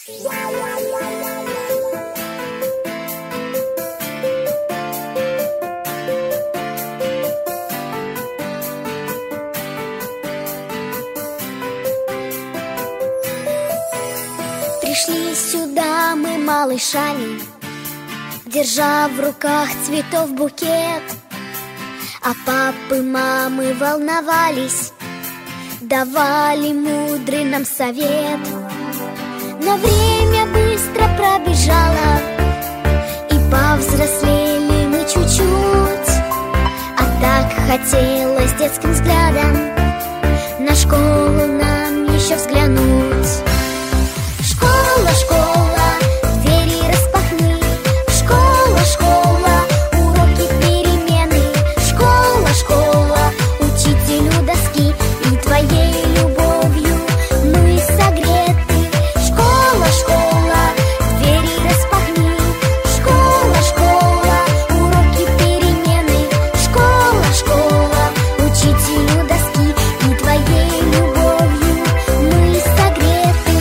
Пришли сюда мы малышами, держа в руках цветов букет. А папы, мамы волновались, давали мудрый нам совет. Но время быстро пробежало, и повзрослели мы чуть-чуть. А так хотелось детским взглядом на школу нам еще взглянуть. Школа, школа, двери распахни. Школа, школа, уроки, перемены. Школа, школа, учителю доски, и твоей любовью мы согреты. Школа, школа, двери распахни. Школа, школа, уроки, перемены. Школа, школа, учителю доски, и твоей любовью мы согреты.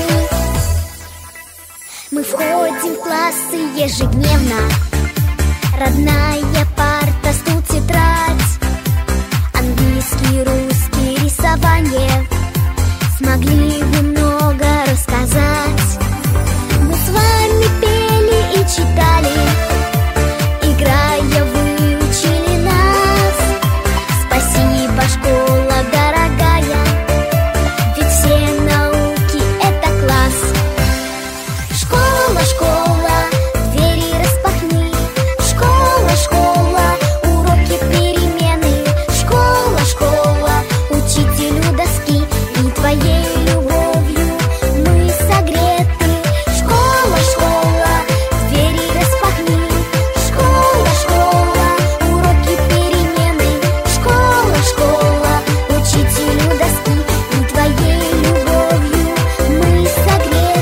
Мы входим в классы ежедневно. Родная парта, стул, тетрадь. Английский, русский, рисование. Смогли вы много рассказать. Мы с вами пели и читали, играя выучили нас. Спасибо, школа дорогая, ведь все науки — это класс. Школа, школа, двери распахни. Школа, школа, уроки, перемены. Школа, школа, учителю доски, и твоей любовью мы согреты. Школа, школа, двери распахни. Школа, школа, уроки, перемены. Школа, школа, учителю доски, и твоей любовью мы согреты.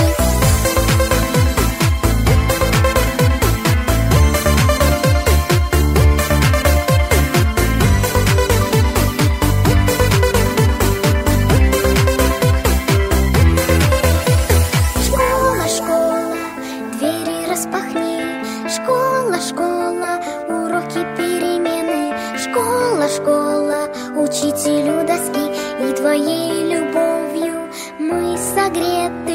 Школа, школа, двери распахни. Школа, школа, уроки, перемены. Школа, школа, учителю доски, и твоей любовью мы согреты.